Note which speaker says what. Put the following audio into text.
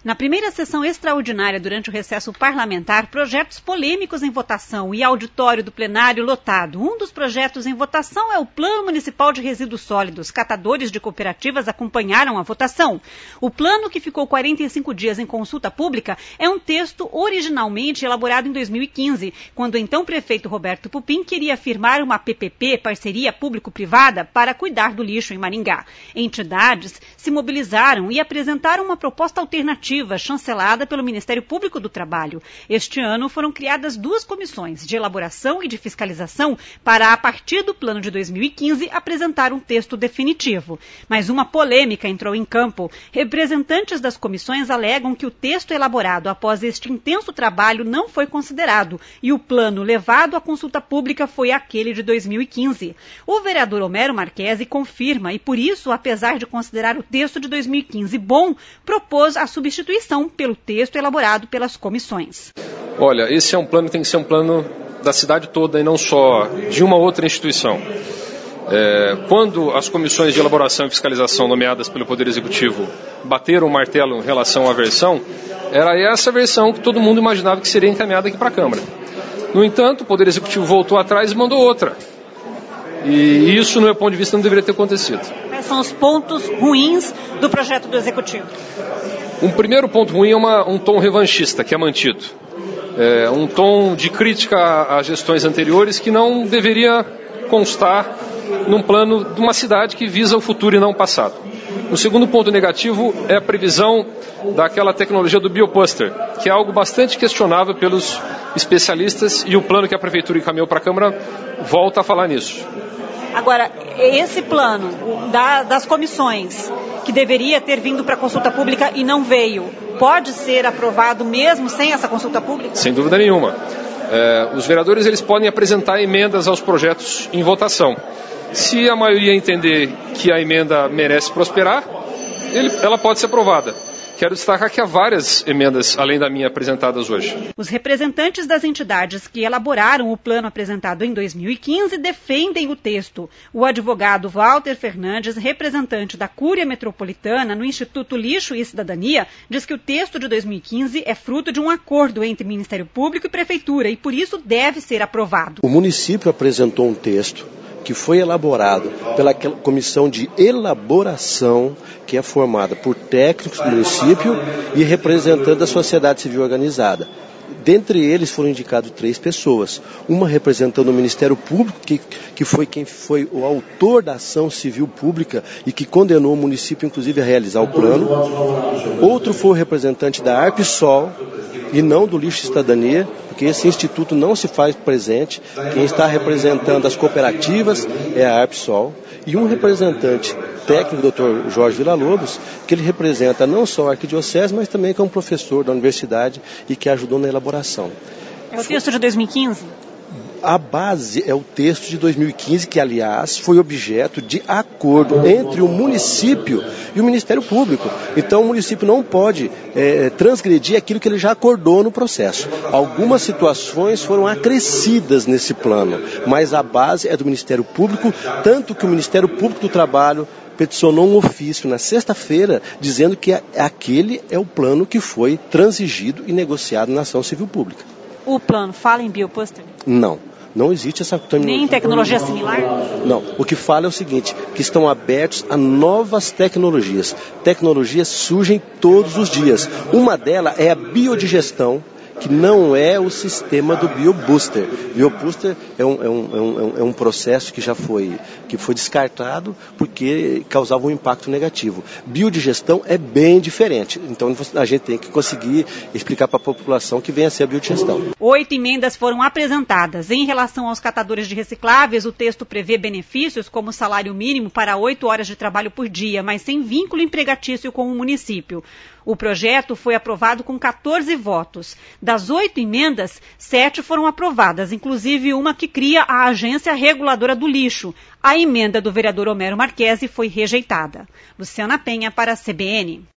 Speaker 1: Na primeira sessão extraordinária durante o recesso parlamentar, projetos polêmicos em votação e auditório do plenário lotado. Um dos projetos em votação é o Plano Municipal de Resíduos Sólidos. Catadores de cooperativas acompanharam a votação. O plano, que ficou 45 dias em consulta pública, é um texto originalmente elaborado em 2015, quando o então prefeito Roberto Pupim queria firmar uma PPP, parceria público-privada, para cuidar do lixo em Maringá. Entidades se mobilizaram e apresentaram uma proposta alternativa, chancelada pelo Ministério Público do Trabalho. Este ano foram criadas 2 comissões de elaboração e de fiscalização para, a partir do plano de 2015, apresentar um texto definitivo. Mas uma polêmica entrou em campo. Representantes das comissões alegam que o texto elaborado após este intenso trabalho não foi considerado e o plano levado à consulta pública foi aquele de 2015. O vereador Homero Marchesi confirma e, por isso, apesar de considerar o texto de 2015 bom, propôs a substituição pelo texto elaborado pelas comissões.
Speaker 2: Olha, esse é um plano que tem que ser um plano da cidade toda e não só de uma outra instituição. Quando as comissões de elaboração e fiscalização nomeadas pelo Poder Executivo bateram o martelo em relação à versão, era essa versão que todo mundo imaginava que seria encaminhada aqui para a Câmara. No entanto, o Poder Executivo voltou atrás e mandou outra. E isso, no meu ponto de vista, não deveria ter acontecido.
Speaker 1: Quais são os pontos ruins do projeto do Executivo?
Speaker 2: Um primeiro ponto ruim é um tom revanchista, que é mantido. Um tom de crítica a gestões anteriores que não deveria constar num plano de uma cidade que visa o futuro e não o passado. O segundo ponto negativo é a previsão daquela tecnologia do biopuster, que é algo bastante questionável pelos especialistas, e o plano que a Prefeitura encaminhou para a Câmara volta a falar nisso.
Speaker 1: Agora, esse plano das comissões, que deveria ter vindo para a consulta pública e não veio, pode ser aprovado mesmo sem essa consulta pública?
Speaker 2: Sem dúvida nenhuma. Os vereadores eles podem apresentar emendas aos projetos em votação. Se a maioria entender que a emenda merece prosperar, ela pode ser aprovada. Quero destacar que há várias emendas, além da minha, apresentadas hoje.
Speaker 1: Os representantes das entidades que elaboraram o plano apresentado em 2015 defendem o texto. O advogado Walter Fernandes, representante da Cúria Metropolitana no Instituto Lixo e Cidadania, diz que o texto de 2015 é fruto de um acordo entre Ministério Público e Prefeitura e, por isso, deve ser aprovado.
Speaker 3: O município apresentou um texto que foi elaborado pela comissão de elaboração, que é formada por técnicos do município e representantes da sociedade civil organizada. Dentre eles foram indicados 3 pessoas, uma representando o Ministério Público, que foi quem foi o autor da ação civil pública e que condenou o município, inclusive, a realizar o plano. Outro foi o representante da ARPSOL e não do Lixo e Cidadania, porque esse instituto não se faz presente. Quem está representando as cooperativas é a ARPSOL. E um representante técnico, o Dr. Jorge Villa-Lobos, que ele representa não só a Arquidiocese, mas também que é um professor da universidade e que ajudou na elaboração.
Speaker 1: É o texto de 2015?
Speaker 3: A base é o texto de 2015, que, aliás, foi objeto de acordo entre o município e o Ministério Público. Então, o município não pode transgredir aquilo que ele já acordou no processo. Algumas situações foram acrescidas nesse plano, mas a base é do Ministério Público, tanto que o Ministério Público do Trabalho peticionou um ofício na sexta-feira dizendo que aquele é o plano que foi transigido e negociado na ação civil pública.
Speaker 1: O plano fala em biopuster?
Speaker 3: Não existe essa terminologia.
Speaker 1: Nem tecnologia similar?
Speaker 3: Não. O que fala é o seguinte, que estão abertos a novas tecnologias. Tecnologias surgem todos os dias. Uma delas é a biodigestão, que não é o sistema do biobuster. Biobuster é um processo que foi descartado porque causava um impacto negativo. Biodigestão é bem diferente. Então a gente tem que conseguir explicar para a população que vem a ser a biodigestão.
Speaker 1: 8 emendas foram apresentadas. Em relação aos catadores de recicláveis, o texto prevê benefícios como salário mínimo para 8 horas de trabalho por dia, mas sem vínculo empregatício com o município. O projeto foi aprovado com 14 votos. Das 8 emendas, 7 foram aprovadas, inclusive uma que cria a Agência Reguladora do Lixo. A emenda do vereador Homero Marchesi foi rejeitada. Luciana Penha para a CBN.